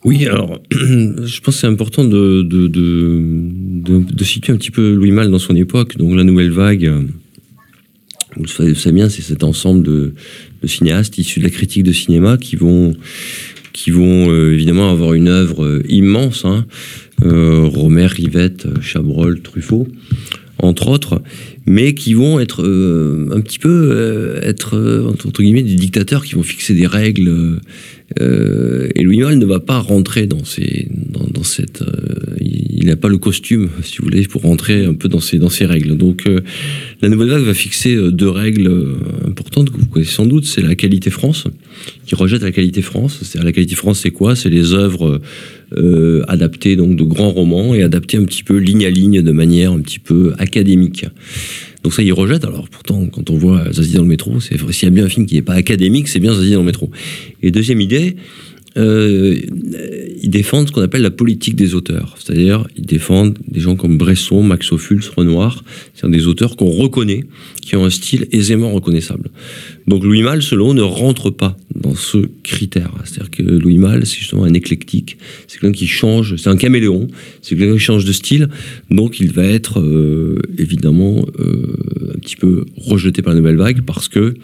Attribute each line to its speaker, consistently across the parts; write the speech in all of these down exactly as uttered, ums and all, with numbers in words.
Speaker 1: Oui, alors, je pense que c'est important de, de, de, de, de situer un petit peu Louis Malle dans son époque. Donc, la Nouvelle Vague, vous le savez bien, c'est cet ensemble de, de cinéastes issus de la critique de cinéma qui vont, qui vont euh, évidemment avoir une œuvre euh, immense. Hein. Euh, Rohmer, Rivette, Chabrol, Truffaut, entre autres, mais qui vont être euh, un petit peu euh, être euh, entre guillemets des dictateurs qui vont fixer des règles. Euh, et Louis Malle ne va pas rentrer dans ces, dans, dans cette, euh, il n'a pas le costume, si vous voulez, pour rentrer un peu dans ces, dans ces règles. Donc, euh, la Nouvelle Vague va fixer deux règles importantes que vous connaissez sans doute. C'est la qualité France, qui rejette la qualité France. C'est-à-dire, la qualité France, c'est quoi? C'est les œuvres euh, adaptées donc de grands romans et adaptées un petit peu ligne à ligne de manière un petit peu académique. Donc ça, il rejette. Alors pourtant, quand on voit Zazie dans le métro, c'est s'il y a bien un film qui n'est pas académique, c'est bien Zazie dans le métro. Et deuxième idée, euh, ils défendent ce qu'on appelle la politique des auteurs. C'est-à-dire, ils défendent des gens comme Bresson, Max Ophuls, Renoir. C'est des auteurs qu'on reconnaît, qui ont un style aisément reconnaissable. Donc Louis Malle, selon eux, ne rentre pas dans ce critère. C'est-à-dire que Louis Malle, c'est justement un éclectique. C'est quelqu'un qui change, c'est un caméléon. C'est quelqu'un qui change de style. Donc il va être euh, évidemment euh, un petit peu rejeté par la Nouvelle Vague parce que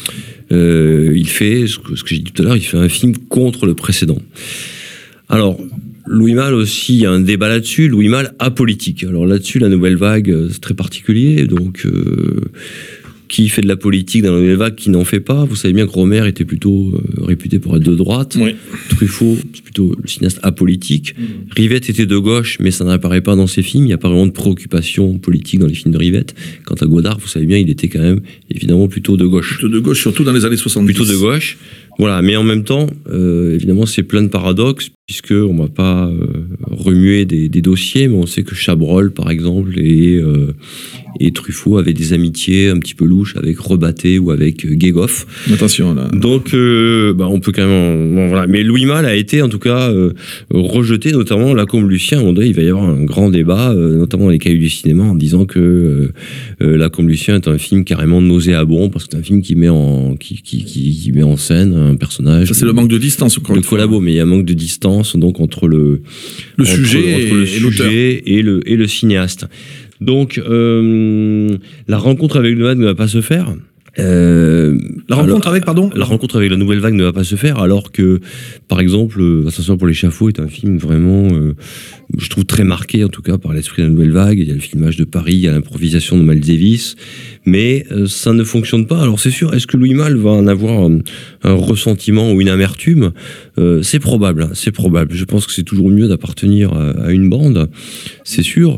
Speaker 1: Euh, il fait, ce que, ce que j'ai dit tout à l'heure, il fait un film contre le précédent. Alors, Louis Malle aussi, il y a un débat là-dessus. Louis Malle apolitique. Alors là-dessus, la Nouvelle Vague, c'est très particulier. Donc, euh, qui fait de la politique dans la Nouvelle Vague, qui n'en fait pas? Vous savez bien que Rohmer était plutôt euh, réputé pour être de droite. Oui. Truffaut, c'est plutôt le cinéaste apolitique. Mmh. Rivette était de gauche, mais ça n'apparaît pas dans ses films. Il n'y a pas vraiment de préoccupation politique dans les films de Rivette. Quant à Godard, vous savez bien, il était quand même, évidemment, plutôt de gauche.
Speaker 2: Plutôt de gauche, surtout dans les années soixante-dix.
Speaker 1: Plutôt de gauche. Voilà, mais en même temps, euh, évidemment, c'est plein de paradoxes, puisqu'on ne va pas euh, remuer des, des dossiers, mais on sait que Chabrol, par exemple, et, euh, et Truffaut avaient des amitiés un petit peu louches avec Rebatté ou avec euh, Guégoff.
Speaker 2: Attention, là.
Speaker 1: Donc, euh, bah, on peut quand même... Bon, voilà. Mais Louis Malle a été, en tout cas, euh, rejeté, notamment Lacombe Lucien. À un moment donné, il va y avoir un grand débat, euh, notamment dans les cahiers du cinéma, en disant que euh, euh, Lacombe Lucien est un film carrément nauséabond, parce que c'est un film qui met en, qui, qui, qui, qui met en scène un personnage.
Speaker 2: Ça, c'est le manque de distance, encore
Speaker 1: une fois. Le collabo, mais il y a un manque de distance donc entre le,
Speaker 2: le
Speaker 1: entre,
Speaker 2: sujet,
Speaker 1: entre le
Speaker 2: et,
Speaker 1: sujet et, le, et le cinéaste. Donc, euh, la rencontre avec Louis Malle ne va pas se faire. Euh,
Speaker 2: la rencontre
Speaker 1: alors,
Speaker 2: avec, pardon
Speaker 1: La rencontre avec la Nouvelle Vague ne va pas se faire, alors que, par exemple, Ascenseur pour l'échafaud est un film vraiment, euh, je trouve, très marqué, en tout cas, par l'esprit de la Nouvelle Vague. Il y a le filmage de Paris, il y a l'improvisation de Miles Davis, mais euh, ça ne fonctionne pas. Alors, c'est sûr, est-ce que Louis Malle va en avoir un, un ressentiment ou une amertume? euh, C'est probable, c'est probable. Je pense que c'est toujours mieux d'appartenir à, à une bande, c'est sûr.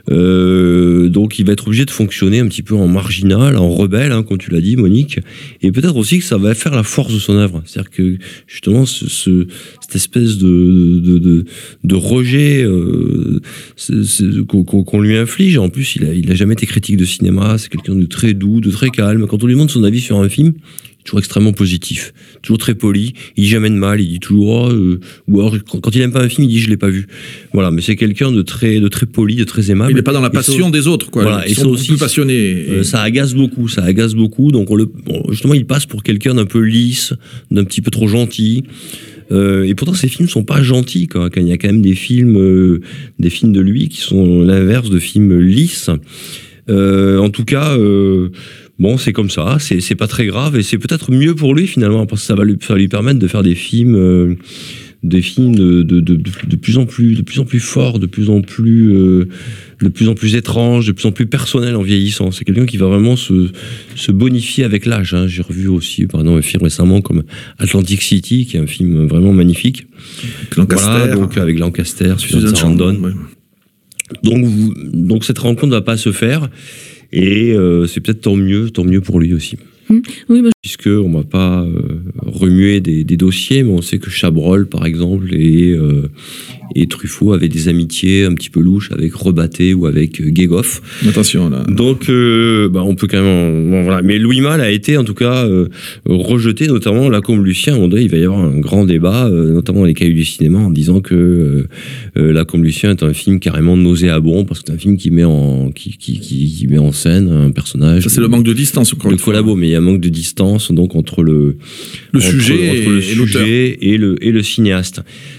Speaker 1: Euh, donc il va être obligé de fonctionner un petit peu en marginal, en rebelle, hein, comme tu l'as dit, Monique, et peut-être aussi que ça va faire la force de son œuvre. C'est-à-dire que justement ce, ce, cette espèce de, de, de, de rejet euh, qu'on, qu'on lui inflige. En plus, il a, il a jamais été critique de cinéma. C'est quelqu'un de très doux, de très calme. Quand on lui demande son avis sur un film, toujours extrêmement positif, toujours très poli, il dit jamais de mal, il dit toujours oh, euh, ou alors quand, quand il aime pas un film, il dit je l'ai pas vu. Voilà, mais c'est quelqu'un de très de très poli, de très aimable.
Speaker 2: Il n'est pas dans la passion ça, des autres, quoi.
Speaker 1: Voilà,
Speaker 2: ils
Speaker 1: et
Speaker 2: sont
Speaker 1: ça
Speaker 2: beaucoup
Speaker 1: aussi,
Speaker 2: plus passionnés.
Speaker 1: Euh, ça agace beaucoup, ça agace beaucoup. Donc on le, bon, justement, il passe pour quelqu'un d'un peu lisse, d'un petit peu trop gentil. Euh, et pourtant, ces films sont pas gentils, quoi. Quand il y a quand même des films, euh, des films de lui qui sont l'inverse de films lisses. Euh, en tout cas. Euh, Bon, c'est comme ça, c'est, c'est pas très grave, et c'est peut-être mieux pour lui finalement, parce que ça va lui, ça va lui permettre de faire des films, euh, des films de, de, de, de, de plus en plus, de plus en plus forts, de plus en plus, euh, de plus en plus étranges, de plus en plus personnels en vieillissant. C'est quelqu'un qui va vraiment se, se bonifier avec l'âge. Hein. J'ai revu aussi, par exemple, un film récemment comme Atlantic City, qui est un film vraiment magnifique.
Speaker 2: Lancaster.
Speaker 1: Voilà, donc avec Lancaster, Susan Sarandon. Ouais. Donc, vous, donc cette rencontre ne va pas se faire. Et euh, c'est peut-être tant mieux, tant mieux pour lui aussi.
Speaker 3: Mmh. Oui, bah...
Speaker 1: Puisqu'on ne va pas euh, remuer des, des dossiers, mais on sait que Chabrol, par exemple, et, euh, et Truffaut avaient des amitiés un petit peu louches avec Rebatté ou avec Guégoff.
Speaker 2: Attention, là.
Speaker 1: Donc, euh, bah, on peut quand même... Bon, voilà. Mais Louis Malle a été, en tout cas, euh, rejeté, notamment Lacombe Lucien. À un moment donné, il va y avoir un grand débat, euh, notamment dans les cahiers du cinéma, en disant que euh, euh, Lacombe Lucien est un film carrément nauséabond, parce que c'est un film qui met en, qui, qui, qui, qui met en scène un personnage...
Speaker 2: Ça, c'est le manque de distance, encore
Speaker 1: le collabo, mais il y a un manque de distance donc entre le,
Speaker 2: le
Speaker 1: entre,
Speaker 2: sujet,
Speaker 1: entre le
Speaker 2: et,
Speaker 1: sujet et, le, et le cinéaste.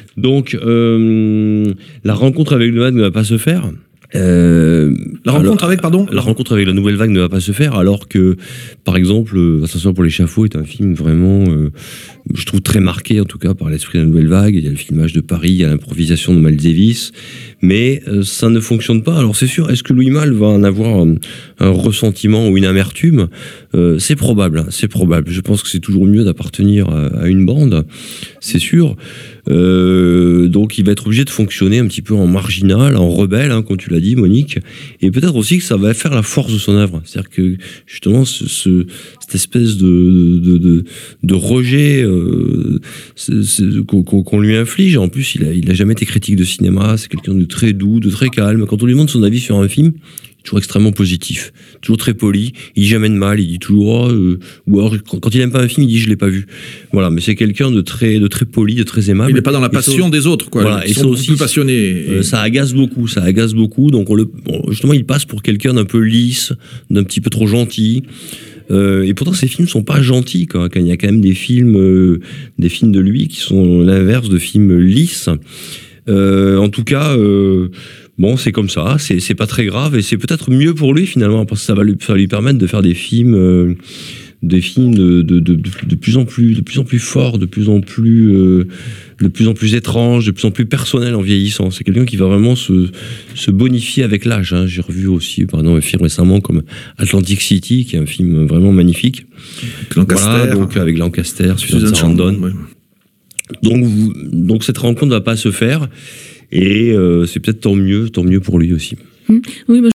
Speaker 1: Donc, euh, la rencontre avec le vague ne va pas se faire. Euh,
Speaker 2: La rencontre
Speaker 1: alors,
Speaker 2: avec, pardon
Speaker 1: La rencontre avec la nouvelle vague ne va pas se faire, alors que, par exemple, euh, Ascenseur pour l'échafaud est un film vraiment, euh, je trouve très marqué, en tout cas, par l'esprit de la nouvelle vague. Il y a le filmage de Paris, il y a l'improvisation de Miles Davis, mais euh, ça ne fonctionne pas. Alors c'est sûr, est-ce que Louis Malle va en avoir un, un ressentiment ou une amertume? euh, C'est probable, hein, c'est probable. Je pense que c'est toujours mieux d'appartenir à, à une bande, c'est sûr. Euh, donc il va être obligé de fonctionner un petit peu en marginal, en rebelle, hein, comme tu l'as dit, Monique, et peut-être aussi que ça va faire la force de son œuvre. C'est-à-dire que justement ce, ce, cette espèce de, de, de, de rejet euh, qu'on, qu'on lui inflige. En plus, il a, il a jamais été critique de cinéma. C'est quelqu'un de très doux, de très calme. Quand on lui demande son avis sur un film, toujours extrêmement positif, toujours très poli, il dit jamais de mal, il dit toujours oh, euh, ou alors quand il aime pas un film, il dit je l'ai pas vu. Voilà, mais c'est quelqu'un de très de très poli, de très aimable.
Speaker 2: Il n'est pas dans la passion ça, des autres, quoi.
Speaker 1: Voilà,
Speaker 2: Ils
Speaker 1: et
Speaker 2: sont
Speaker 1: ça aussi,
Speaker 2: plus passionnés.
Speaker 1: Euh, ça agace beaucoup, ça agace beaucoup. Donc on le, bon, justement, il passe pour quelqu'un d'un peu lisse, d'un petit peu trop gentil. Euh, et pourtant, ces films sont pas gentils, quoi. Quand il y a quand même des films, euh, des films de lui qui sont l'inverse de films lisses. Euh, en tout cas. Euh, Bon, c'est comme ça, c'est, c'est pas très grave, et c'est peut-être mieux pour lui finalement, parce que ça va lui, ça va lui permettre de faire des films, euh, des films de, de, de, de, de plus en plus, de plus en plus forts, de plus en plus, euh, de plus en plus étranges, de plus en plus personnels en vieillissant. C'est quelqu'un qui va vraiment se, se bonifier avec l'âge. Hein. J'ai revu aussi, par exemple, un film récemment comme Atlantic City, qui est un film vraiment magnifique.
Speaker 2: Avec Lancaster.
Speaker 1: Voilà, donc avec Lancaster, Susan Sarandon. Ouais. Donc, vous, donc cette rencontre ne va pas se faire. Et euh, c'est peut-être tant mieux, tant mieux pour lui aussi.
Speaker 3: Mmh. Oui, bah